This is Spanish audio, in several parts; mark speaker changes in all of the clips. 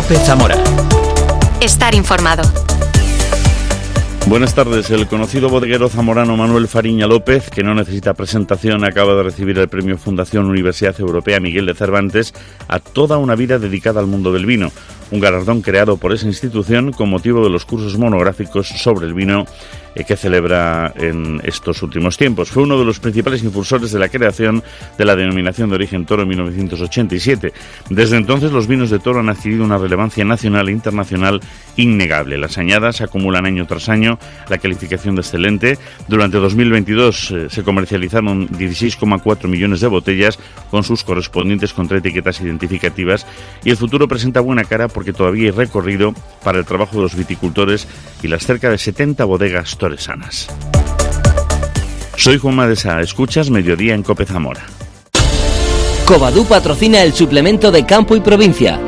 Speaker 1: López Zamora.
Speaker 2: Estar informado.
Speaker 3: Buenas tardes. El conocido bodeguero zamorano Manuel Fariña López, que no necesita presentación, acaba de recibir el premio Fundación Universidad Europea Miguel de Cervantes a toda una vida dedicada al mundo del vino, un galardón creado por esa institución con motivo de los cursos monográficos sobre el vino que celebra en estos últimos tiempos. Fue uno de los principales impulsores de la creación de la denominación de origen Toro en 1987. Desde entonces los vinos de Toro han adquirido una relevancia nacional e internacional innegable. Las añadas acumulan año tras año la calificación de excelente. Durante 2022 se comercializaron 16,4 millones de botellas con sus correspondientes contraetiquetas identificativas, y el futuro presenta buena cara porque todavía hay recorrido para el trabajo de los viticultores y las cerca de 70 bodegas toresanas. Soy Juanma de Sá, escuchas Mediodía en COPE Zamora.
Speaker 4: Covadú patrocina el suplemento de Campo y Provincia.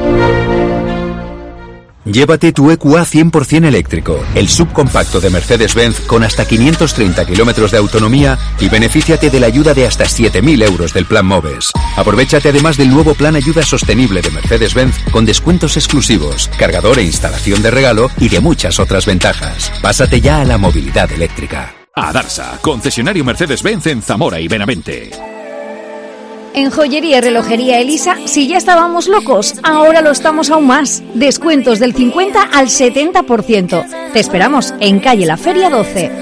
Speaker 1: Llévate tu EQA 100% eléctrico, el subcompacto de Mercedes-Benz con hasta 530 kilómetros de autonomía, y benefíciate de la ayuda de hasta 7.000 euros del Plan MOVES. Aprovéchate además del nuevo Plan Ayuda Sostenible de Mercedes-Benz con descuentos exclusivos, cargador e instalación de regalo y de muchas otras ventajas. Pásate ya a la movilidad eléctrica.
Speaker 5: Adarsa, concesionario Mercedes-Benz en Zamora y Benavente.
Speaker 6: En Joyería y Relojería Elisa, si ya estábamos locos, ahora lo estamos aún más. Descuentos del 50 al 70%. Te esperamos en calle La Feria 12.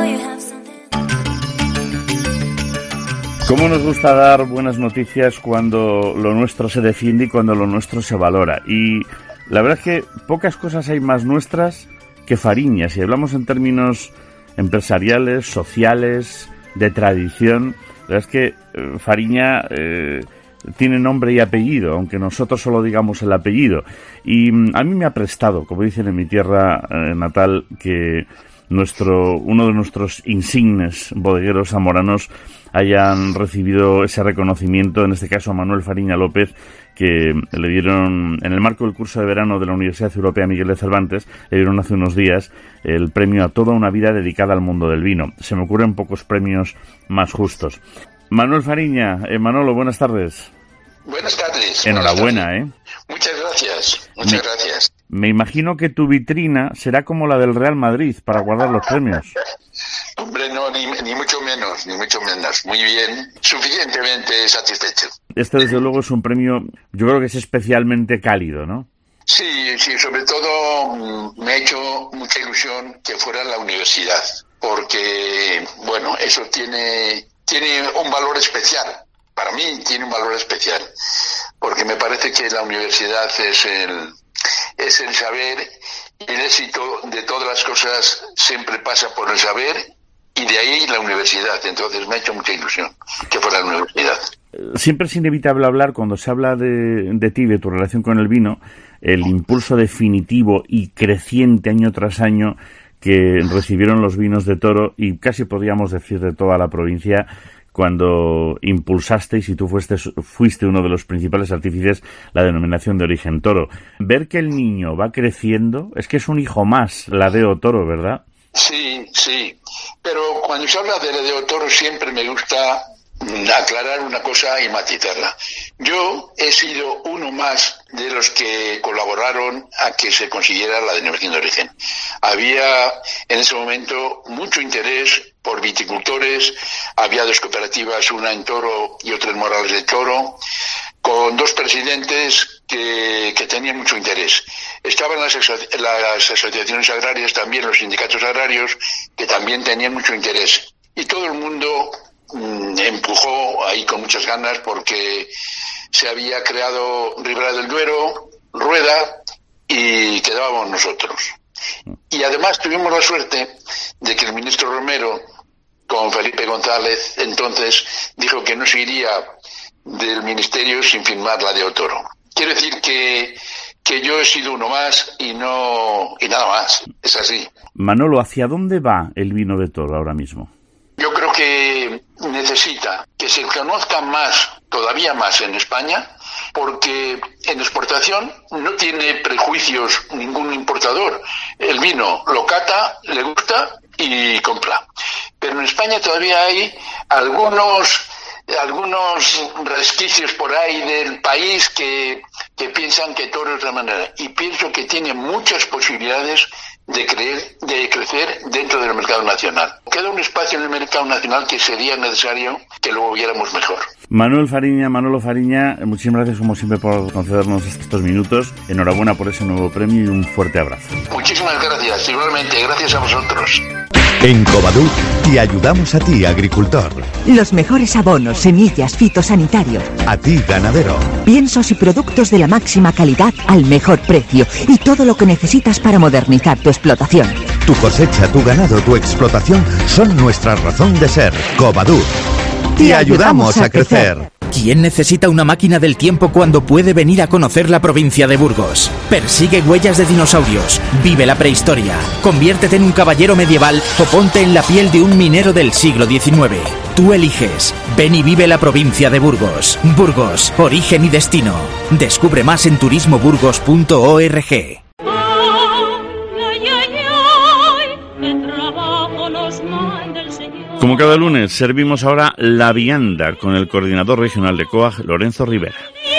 Speaker 3: ¿Cómo nos gusta dar buenas noticias cuando lo nuestro se defiende y cuando lo nuestro se valora? Y la verdad es que pocas cosas hay más nuestras que Fariña. Si hablamos en términos empresariales, sociales, de tradición, la verdad es que Fariña tiene nombre y apellido, aunque nosotros solo digamos el apellido. Y a mí me ha prestado, como dicen en mi tierra natal, que uno de nuestros insignes bodegueros zamoranos hayan recibido ese reconocimiento, en este caso a Manuel Fariña López, que le dieron, en el marco del curso de verano de la Universidad Europea Miguel de Cervantes, le dieron hace unos días el premio a toda una vida dedicada al mundo del vino. Se me ocurren pocos premios más justos. Manuel Fariña, Manolo, buenas tardes.
Speaker 7: Buenas tardes.
Speaker 3: Enhorabuena,
Speaker 7: buenas tardes. Muchas gracias, muchas gracias.
Speaker 3: Me imagino que tu vitrina será como la del Real Madrid para guardar los premios.
Speaker 7: Hombre, no, ni mucho menos, ni mucho menos. Muy bien, suficientemente satisfecho.
Speaker 3: Este, desde luego, es un premio, yo creo que es especialmente cálido, ¿no?
Speaker 7: Sí, sobre todo me ha hecho mucha ilusión que fuera la universidad, porque, bueno, eso tiene un valor especial. Para mí tiene un valor especial, porque me parece que la universidad es el saber, y el éxito de todas las cosas siempre pasa por el saber, y de ahí la universidad. Entonces me ha hecho mucha ilusión que fuera la universidad.
Speaker 3: Siempre es inevitable hablar, cuando se habla de ti, de tu relación con el vino, el impulso definitivo y creciente año tras año que recibieron los vinos de Toro, y casi podríamos decir de toda la provincia, cuando impulsasteis, y tú fuiste uno de los principales artífices, la denominación de origen Toro. Ver que el niño va creciendo, es que es un hijo más, la Deo Toro, ¿verdad?
Speaker 7: Sí, pero cuando se habla de la Deo Toro siempre me gusta aclarar una cosa y matizarla. Yo he sido uno más de los que colaboraron a que se consiguiera la denominación de origen. Había en ese momento mucho interés por viticultores, había dos cooperativas, una en Toro y otra en Morales de Toro, con dos presidentes que tenían mucho interés. Estaban las asociaciones agrarias, también los sindicatos agrarios, que también tenían mucho interés. Y todo el mundo empujó ahí con muchas ganas, porque se había creado Ribera del Duero, Rueda, y quedábamos nosotros. Y además tuvimos la suerte de que el ministro Romero, con Felipe González, entonces, dijo que no se iría del ministerio sin firmar la Deo Toro. Quiero decir que yo he sido uno más y nada más. Es así.
Speaker 3: Manolo, ¿hacia dónde va el vino de Toro ahora mismo?
Speaker 7: Yo creo que necesita que se conozca más, todavía más en España, porque en exportación no tiene prejuicios ningún importador. El vino lo cata, le gusta y compra. Pero en España todavía hay algunos resquicios por ahí del país que que piensan que todo es de otra manera. Y pienso que tiene muchas posibilidades de crecer dentro del mercado nacional. Queda un espacio en el mercado nacional que sería necesario que lo viéramos mejor.
Speaker 3: Manolo Fariña, muchísimas gracias como siempre por concedernos estos minutos. Enhorabuena por ese nuevo premio y un fuerte abrazo.
Speaker 7: Muchísimas gracias, igualmente, gracias a vosotros.
Speaker 8: En Covadú te ayudamos a ti, agricultor.
Speaker 9: Los mejores abonos, semillas, fitosanitarios.
Speaker 8: A ti, ganadero.
Speaker 9: Piensos y productos de la máxima calidad al mejor precio y todo lo que necesitas para modernizar tu explotación.
Speaker 8: Tu cosecha, tu ganado, tu explotación son nuestra razón de ser. Covadú. Te ayudamos a crecer.
Speaker 10: ¿Quién necesita una máquina del tiempo cuando puede venir a conocer la provincia de Burgos? Persigue huellas de dinosaurios, vive la prehistoria, conviértete en un caballero medieval o ponte en la piel de un minero del siglo XIX. Tú eliges. Ven y vive la provincia de Burgos. Burgos, origen y destino. Descubre más en turismoburgos.org.
Speaker 3: Como cada lunes, servimos ahora la vianda con el coordinador regional de COAG, Lorenzo Rivera.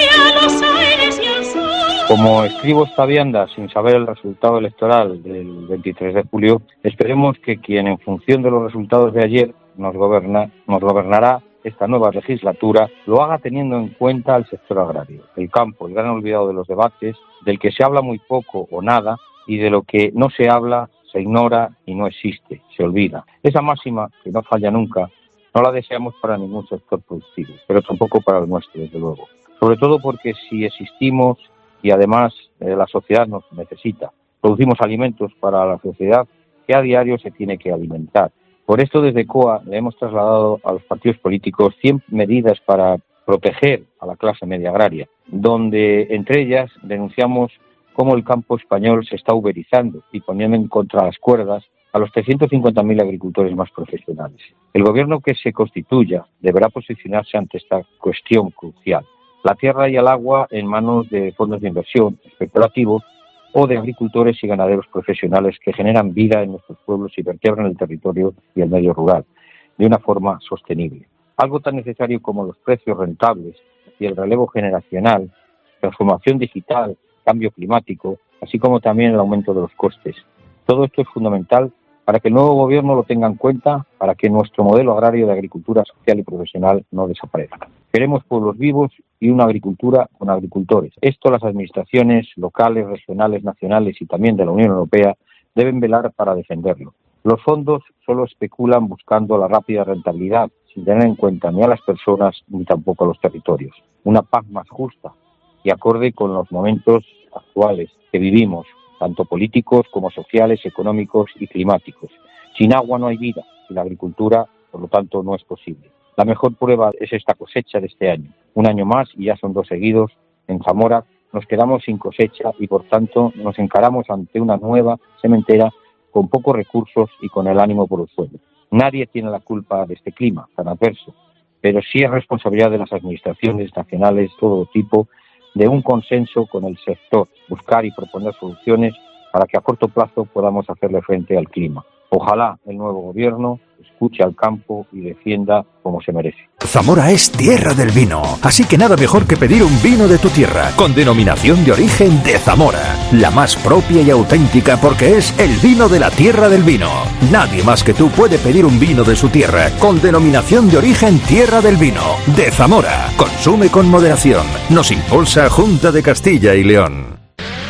Speaker 11: Como escribo esta vianda sin saber el resultado electoral del 23 de julio, esperemos que quien en función de los resultados de ayer nos gobernará esta nueva legislatura, lo haga teniendo en cuenta al sector agrario, el campo, el gran olvidado de los debates, del que se habla muy poco o nada y de lo que no se habla, se ignora y no existe, se olvida. Esa máxima, que no falla nunca, no la deseamos para ningún sector productivo, pero tampoco para el nuestro, desde luego. Sobre todo porque si existimos y además la sociedad nos necesita, producimos alimentos para la sociedad que a diario se tiene que alimentar. Por esto desde COA le hemos trasladado a los partidos políticos 100 medidas para proteger a la clase media agraria, donde entre ellas denunciamos cómo el campo español se está uberizando y poniendo en contra las cuerdas a los 350.000 agricultores más profesionales. El gobierno que se constituya deberá posicionarse ante esta cuestión crucial. La tierra y el agua en manos de fondos de inversión especulativos o de agricultores y ganaderos profesionales que generan vida en nuestros pueblos y vertebran el territorio y el medio rural de una forma sostenible. Algo tan necesario como los precios rentables y el relevo generacional, transformación digital, cambio climático, así como también el aumento de los costes. Todo esto es fundamental para que el nuevo gobierno lo tenga en cuenta, para que nuestro modelo agrario de agricultura social y profesional no desaparezca. Queremos pueblos vivos y una agricultura con agricultores. Esto las administraciones locales, regionales, nacionales y también de la Unión Europea deben velar para defenderlo. Los fondos solo especulan buscando la rápida rentabilidad, sin tener en cuenta ni a las personas ni tampoco a los territorios. Una PAC más justa y acorde con los momentos actuales que vivimos, tanto políticos como sociales, económicos y climáticos. Sin agua no hay vida y la agricultura, por lo tanto, no es posible. La mejor prueba es esta cosecha de este año. Un año más, y ya son 2 seguidos, en Zamora nos quedamos sin cosecha y, por tanto, nos encaramos ante una nueva sementera con pocos recursos y con el ánimo por el suelo. Nadie tiene la culpa de este clima tan adverso, pero sí es responsabilidad de las administraciones nacionales de todo tipo de un consenso con el sector, buscar y proponer soluciones para que a corto plazo podamos hacerle frente al clima. Ojalá el nuevo gobierno escuche al campo y defienda como se merece.
Speaker 1: Zamora es tierra del vino, así que nada mejor que pedir un vino de tu tierra, con denominación de origen de Zamora, la más propia y auténtica porque es el vino de la tierra del vino. Nadie más que tú puede pedir un vino de su tierra, con denominación de origen tierra del vino, de Zamora. Consume con moderación. Nos impulsa Junta de Castilla y León.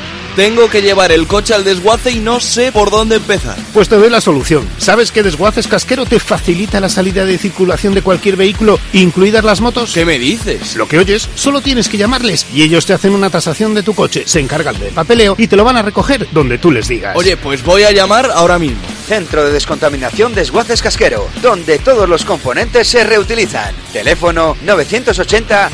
Speaker 12: Tengo que llevar el coche al desguace y no sé por dónde empezar.
Speaker 13: Pues te doy la solución. ¿Sabes que Desguaces Casquero te facilita la salida de circulación de cualquier vehículo, incluidas las motos?
Speaker 12: ¿Qué me dices?
Speaker 13: Lo que oyes, solo tienes que llamarles y ellos te hacen una tasación de tu coche, se encargan del papeleo y te lo van a recoger donde tú les digas.
Speaker 12: Oye, pues voy a llamar ahora mismo.
Speaker 14: Centro de Descontaminación Desguaces Casquero, donde todos los componentes se reutilizan. Teléfono 980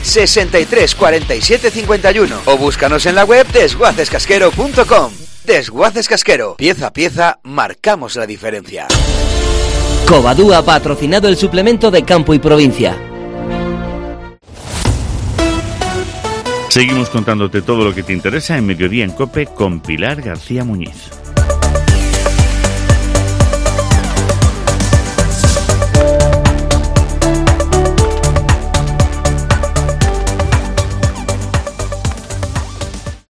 Speaker 14: 63 47 51 o búscanos en la web desguacescasquero.com. Desguaces Casquero, pieza a pieza marcamos la diferencia.
Speaker 4: Covadú ha patrocinado el suplemento de Campo y Provincia.
Speaker 3: Seguimos contándote todo lo que te interesa en Mediodía en COPE con Pilar García Muñiz.